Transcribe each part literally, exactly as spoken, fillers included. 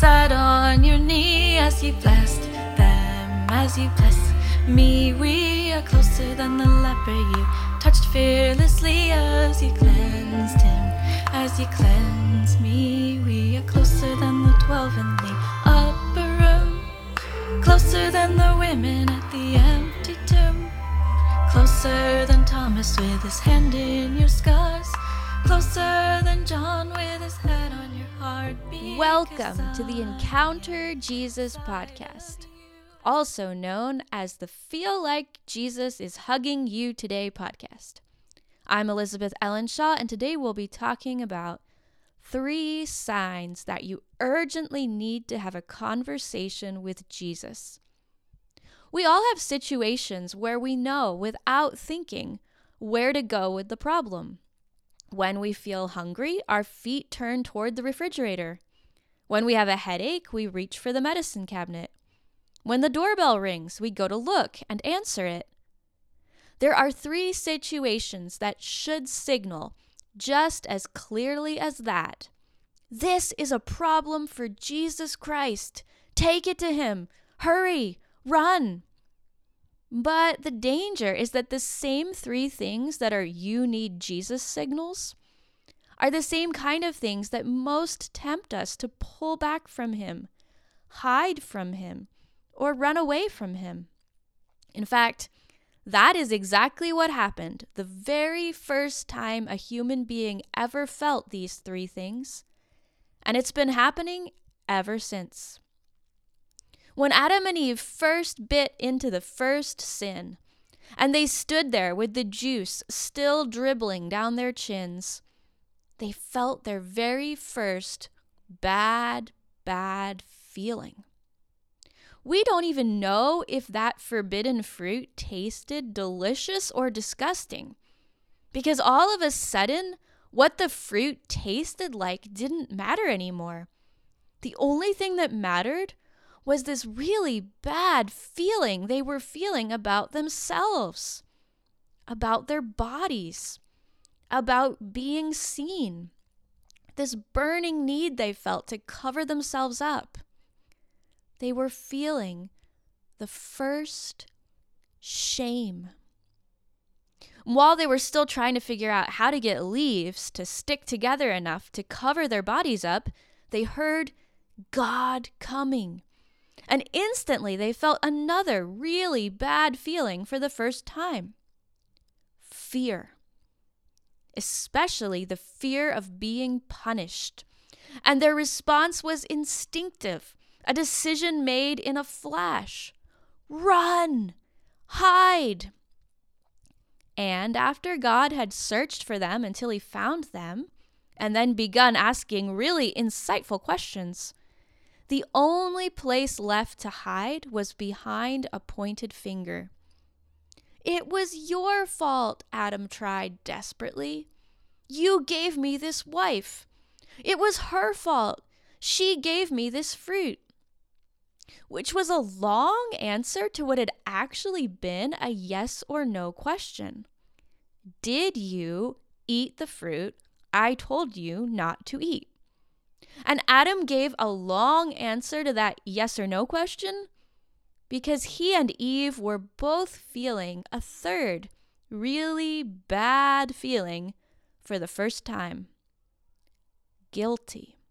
sat on your knee as you blessed them, as you blessed me. We are closer than the leper you touched fearlessly as you cleansed him, as you cleansed me. We are closer than the twelve in the upper room, closer than the women at the empty tomb, closer than Thomas with his hand in your scars, closer than John with his head on your heartbeat. Welcome to the Encounter Jesus podcast, also known as the Feel Like Jesus is Hugging You Today podcast. I'm Elizabeth Ellenshaw, and today we'll be talking about three signs that you urgently need to have a conversation with Jesus. We all have situations where we know without thinking where to go with the problem. When we feel hungry, our feet turn toward the refrigerator. When we have a headache, we reach for the medicine cabinet. When the doorbell rings, we go to look and answer it. There are three situations that should signal, just as clearly as that, this is a problem for Jesus Christ. Take it to him. Hurry, run. But the danger is that the same three things that are you need Jesus signals are the same kind of things that most tempt us to pull back from him, hide from him, or run away from him. In fact, that is exactly what happened the very first time a human being ever felt these three things, and it's been happening ever since. When Adam and Eve first bit into the first sin, and they stood there with the juice still dribbling down their chins, they felt their very first bad, bad feeling. We don't even know if that forbidden fruit tasted delicious or disgusting, because all of a sudden, what the fruit tasted like didn't matter anymore. The only thing that mattered was this really bad feeling they were feeling about themselves, about their bodies, about being seen, this burning need they felt to cover themselves up. They were feeling the first shame. While they were still trying to figure out how to get leaves to stick together enough to cover their bodies up, they heard God coming. And instantly they felt another really bad feeling for the first time. Fear. Especially the fear of being punished. And their response was instinctive, a decision made in a flash. Run! Hide! And after God had searched for them until he found them, and then begun asking really insightful questions, the only place left to hide was behind a pointed finger. It was your fault, Adam tried desperately. You gave me this wife. It was her fault. She gave me this fruit. Which was a long answer to what had actually been a yes or no question. Did you eat the fruit I told you not to eat? And Adam gave a long answer to that yes or no question because he and Eve were both feeling a third really bad feeling for the first time. Guilty.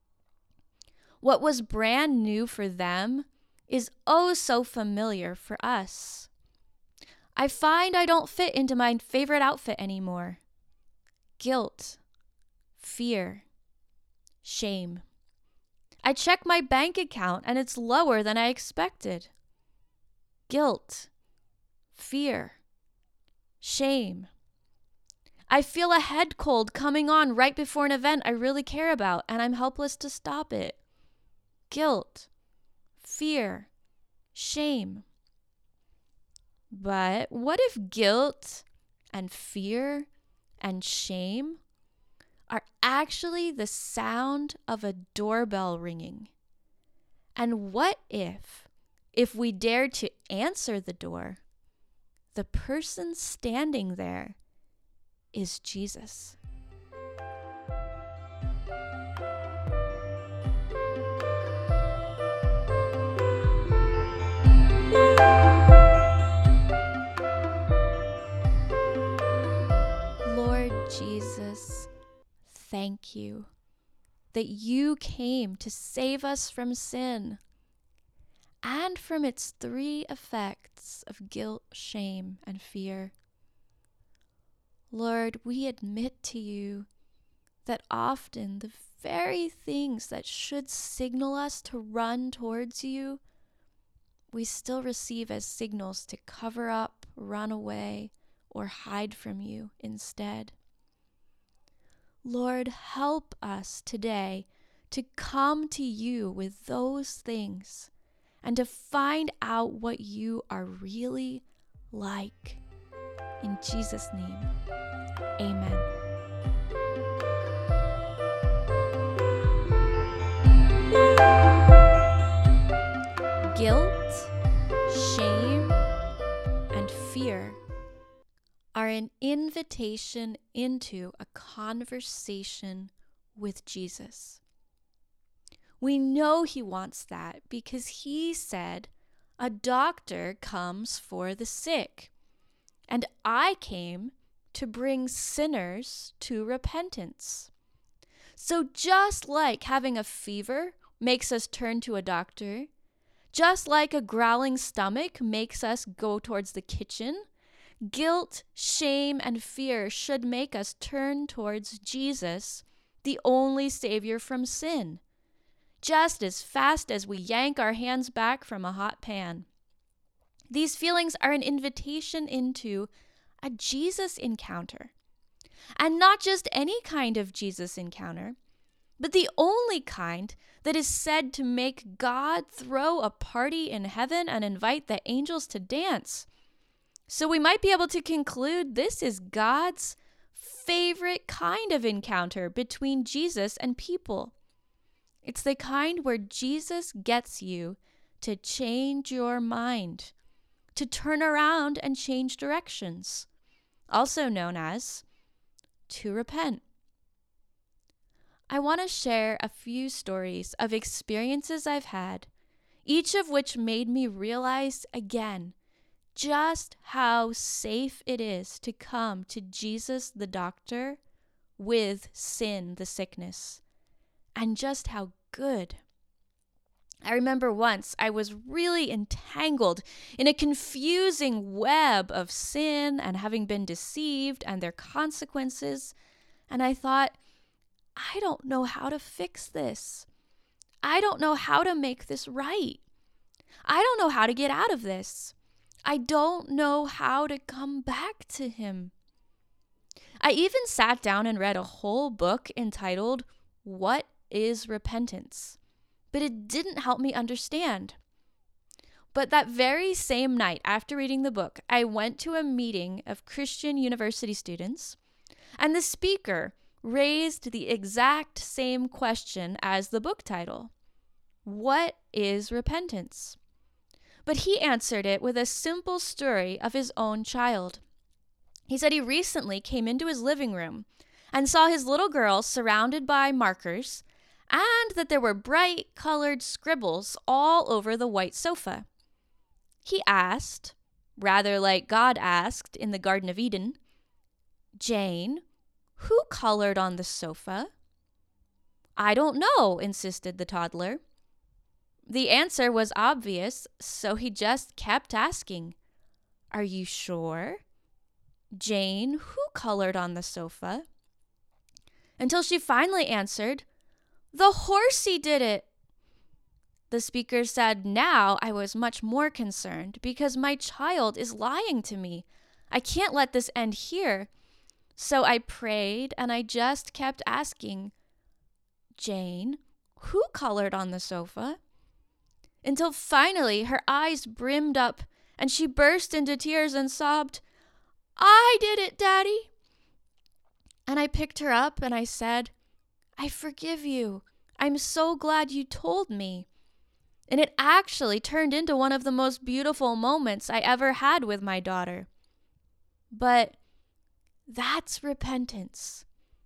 What was brand new for them is oh so familiar for us. I find I don't fit into my favorite outfit anymore. Guilt. Fear. Shame. I check my bank account and it's lower than I expected. Guilt. Fear. Shame. I feel a head cold coming on right before an event I really care about and I'm helpless to stop it. Guilt. Fear. Shame. But what if guilt and fear and shame are actually the sound of a doorbell ringing? And what if, if we dared to answer the door, the person standing there is Jesus? thank you that you came to save us from sin and from its three effects of guilt, shame, and fear. Lord, we admit to you that often the very things that should signal us to run towards you, we still receive as signals to cover up, run away, or hide from you instead. Lord, help us today to come to you with those things and to find out what you are really like. In Jesus' name, amen. Guilt, shame, and fear are an invitation into a conversation with Jesus. We know he wants that because he said, "A doctor comes for the sick, and I came to bring sinners to repentance." So just like having a fever makes us turn to a doctor, just like a growling stomach makes us go towards the kitchen, guilt, shame, and fear should make us turn towards Jesus, the only Savior from sin, just as fast as we yank our hands back from a hot pan. These feelings are an invitation into a Jesus encounter. And not just any kind of Jesus encounter, but the only kind that is said to make God throw a party in heaven and invite the angels to dance. So we might be able to conclude this is God's favorite kind of encounter between Jesus and people. It's the kind where Jesus gets you to change your mind, to turn around and change directions, also known as to repent. I want to share a few stories of experiences I've had, each of which made me realize again just how safe it is to come to Jesus the doctor with sin, the sickness, and just how good. I remember once I was really entangled in a confusing web of sin and having been deceived and their consequences, and I thought, I don't know how to fix this. I don't know how to make this right. I don't know how to get out of this. I don't know how to come back to him. I even sat down and read a whole book entitled, What is Repentance? But it didn't help me understand. But that very same night after reading the book, I went to a meeting of Christian university students, and the speaker raised the exact same question as the book title. What is repentance? But he answered it with a simple story of his own child. He said he recently came into his living room and saw his little girl surrounded by markers and that there were bright colored scribbles all over the white sofa. He asked, rather like God asked in the Garden of Eden, "Jane, who colored on the sofa?" "I don't know," insisted the toddler. The answer was obvious, so he just kept asking, "Are you sure? Jane, who colored on the sofa?" Until she finally answered, "The horsey did it." The speaker said, "Now I was much more concerned because my child is lying to me. I can't let this end here." So I prayed and I just kept asking, "Jane, who colored on the sofa?" Until finally her eyes brimmed up and she burst into tears and sobbed, "I did it, Daddy." And I picked her up and I said, "I forgive you. I'm so glad you told me." And it actually turned into one of the most beautiful moments I ever had with my daughter. But that's repentance.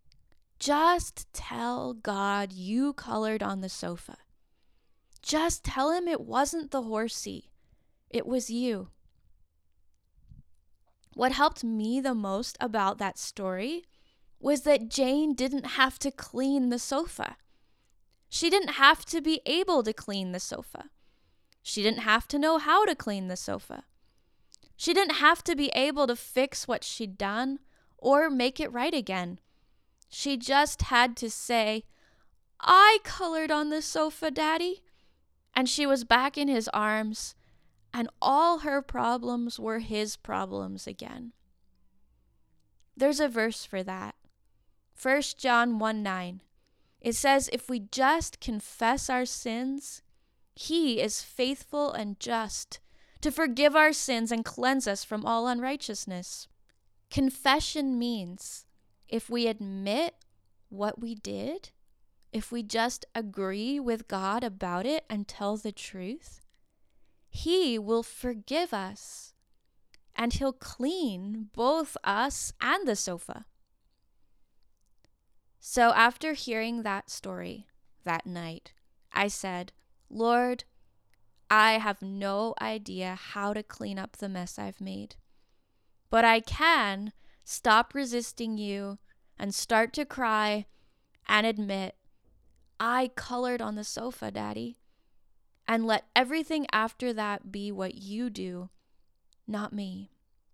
Just tell God you colored on the sofa. Just tell him it wasn't the horsey. It was you. What helped me the most about that story was that Jane didn't have to clean the sofa. She didn't have to be able to clean the sofa. She didn't have to know how to clean the sofa. She didn't have to be able to fix what she'd done or make it right again. She just had to say, "I colored on the sofa, Daddy." And she was back in his arms, and all her problems were his problems again. There's a verse for that. First John one nine. It says, if we just confess our sins, he is faithful and just to forgive our sins and cleanse us from all unrighteousness. Confession means if we admit what we did, if we just agree with God about it and tell the truth, he will forgive us and he'll clean both us and the sofa. So after hearing that story that night, I said, Lord, I have no idea how to clean up the mess I've made, but I can stop resisting you and start to cry and admit, I colored on the sofa, Daddy, and let everything after that be what you do, not me.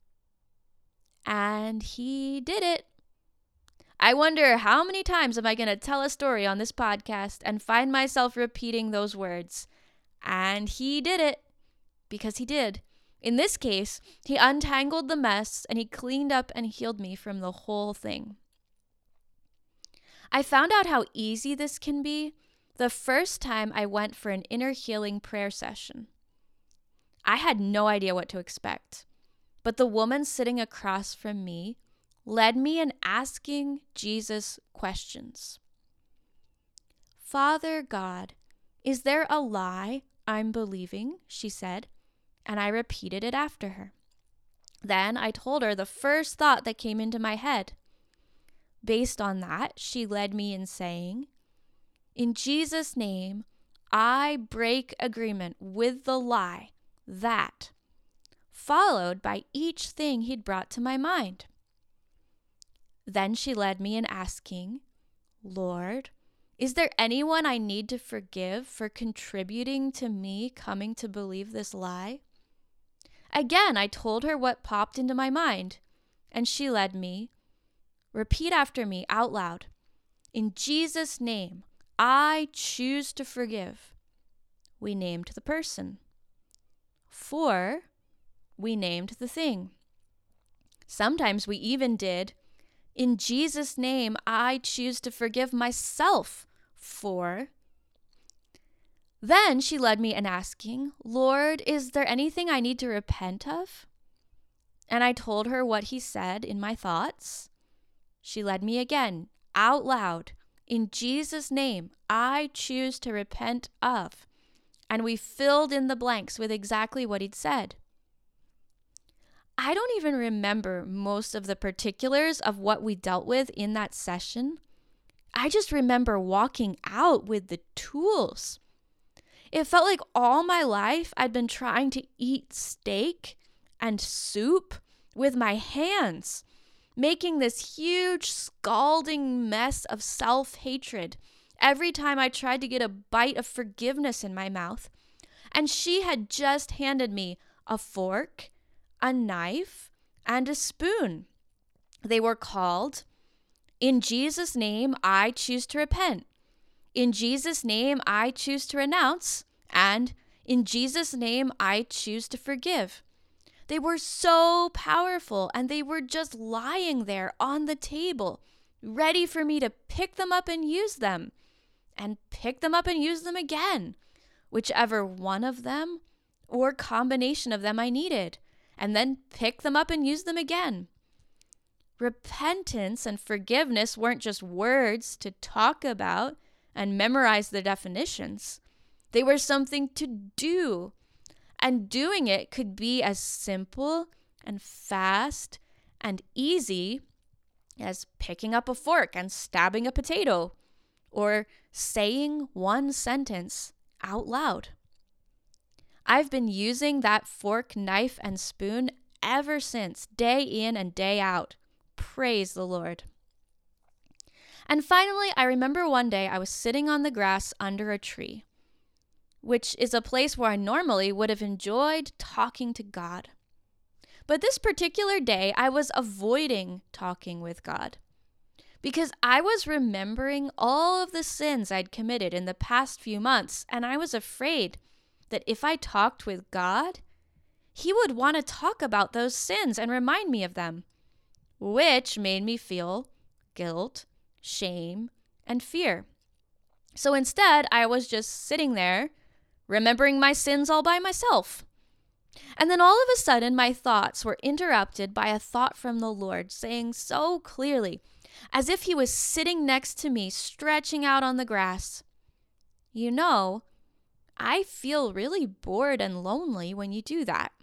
And he did it. I wonder how many times am I going to tell a story on this podcast and find myself repeating those words. And he did it, because he did. In this case, he untangled the mess and he cleaned up and healed me from the whole thing. I found out how easy this can be the first time I went for an inner healing prayer session. I had no idea what to expect, but the woman sitting across from me led me in asking Jesus questions. Father God, is there a lie I'm believing? She said, and I repeated it after her. Then I told her the first thought that came into my head. Based on that, she led me in saying, in Jesus' name, I break agreement with the lie, that, followed by each thing he'd brought to my mind. Then she led me in asking, Lord, is there anyone I need to forgive for contributing to me coming to believe this lie? Again, I told her what popped into my mind, and she led me, repeat after me out loud. In Jesus' name, I choose to forgive. We named the person. For, we named the thing. Sometimes we even did, in Jesus' name, I choose to forgive myself for. Then she led me in asking, Lord, is there anything I need to repent of? And I told her what he said in my thoughts. She led me again, out loud. In Jesus' name, I choose to repent of. And we filled in the blanks with exactly what he'd said. I don't even remember most of the particulars of what we dealt with in that session. I just remember walking out with the tools. It felt like all my life I'd been trying to eat steak and soup with my hands, making this huge scalding mess of self-hatred every time I tried to get a bite of forgiveness in my mouth. And she had just handed me a fork, a knife, and a spoon. They were called, in Jesus' name, I choose to repent. In Jesus' name, I choose to renounce. And in Jesus' name, I choose to forgive. They were so powerful, and they were just lying there on the table, ready for me to pick them up and use them, and pick them up and use them again, whichever one of them or combination of them I needed, and then pick them up and use them again. Repentance and forgiveness weren't just words to talk about and memorize the definitions. They were something to do. And doing it could be as simple and fast and easy as picking up a fork and stabbing a potato, or saying one sentence out loud. I've been using that fork, knife, and spoon ever since, day in and day out. Praise the Lord. And finally, I remember one day I was sitting on the grass under a tree, which is a place where I normally would have enjoyed talking to God. But this particular day, I was avoiding talking with God because I was remembering all of the sins I'd committed in the past few months, and I was afraid that if I talked with God, He would want to talk about those sins and remind me of them, which made me feel guilt, shame, and fear. So instead, I was just sitting there, remembering my sins all by myself. And then all of a sudden, my thoughts were interrupted by a thought from the Lord saying so clearly, as if He was sitting next to me, stretching out on the grass, "You know, I feel really bored and lonely when you do that."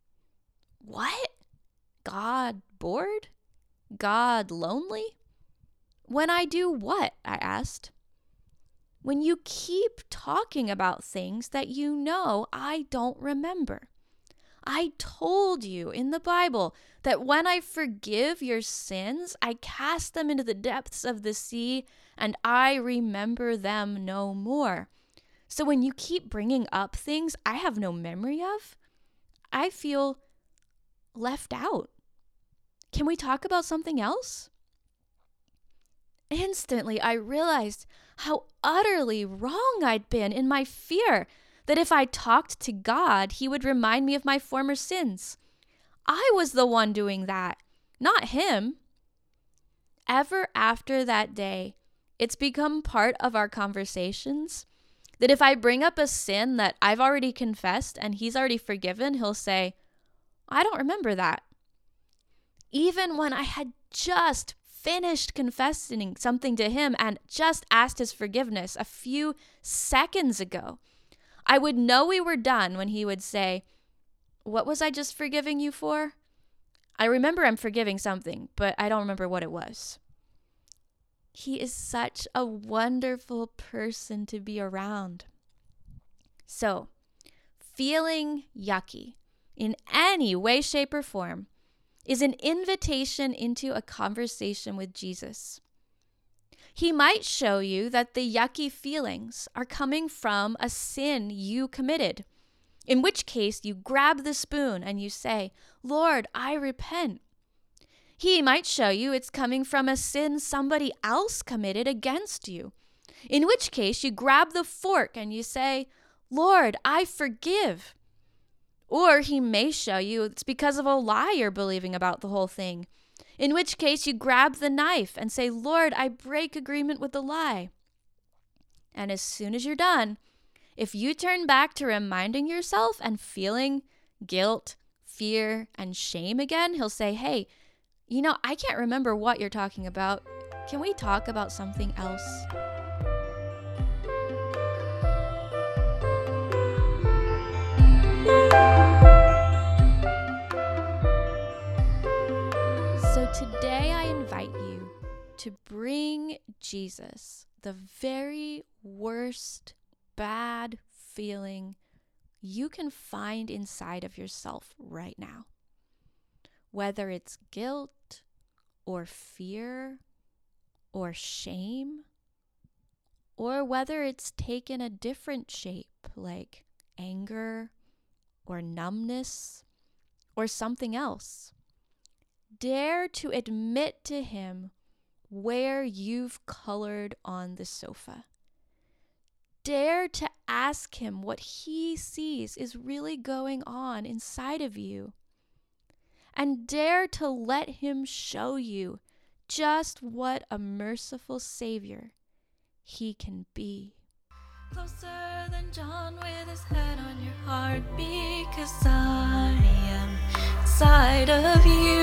What? God bored? God lonely? When I do what? I asked. When you keep talking about things that you know I don't remember. I told you in the Bible that when I forgive your sins, I cast them into the depths of the sea and I remember them no more. So when you keep bringing up things I have no memory of, I feel left out. Can we talk about something else? Instantly, I realized how utterly wrong I'd been in my fear that if I talked to God, He would remind me of my former sins. I was the one doing that, not Him. Ever after that day, it's become part of our conversations that if I bring up a sin that I've already confessed and He's already forgiven, He'll say, "I don't remember that." Even when I had just finished confessing something to Him and just asked His forgiveness a few seconds ago, I would know we were done when He would say, "What was I just forgiving you for?" I remember I'm forgiving something, but I don't remember what it was. He is such a wonderful person to be around. So, feeling yucky in any way, shape, or form is an invitation into a conversation with Jesus. He might show you that the yucky feelings are coming from a sin you committed, in which case you grab the spoon and you say, "Lord, I repent." He might show you it's coming from a sin somebody else committed against you, in which case you grab the fork and you say, "Lord, I forgive." Or He may show you it's because of a lie you're believing about the whole thing, in which case you grab the knife and say, "Lord, I break agreement with the lie." And as soon as you're done, if you turn back to reminding yourself and feeling guilt, fear, and shame again, He'll say, "Hey, you know, I can't remember what you're talking about. Can we talk about something else?" So today I invite you to bring Jesus the very worst bad feeling you can find inside of yourself right now. Whether it's guilt or fear or shame, or whether it's taken a different shape like anger or numbness or something else. Dare to admit to Him where you've colored on the sofa. Dare to ask Him what He sees is really going on inside of you. And dare to let Him show you just what a merciful Savior He can be. Closer than John with his head on your heart, because I am inside of you.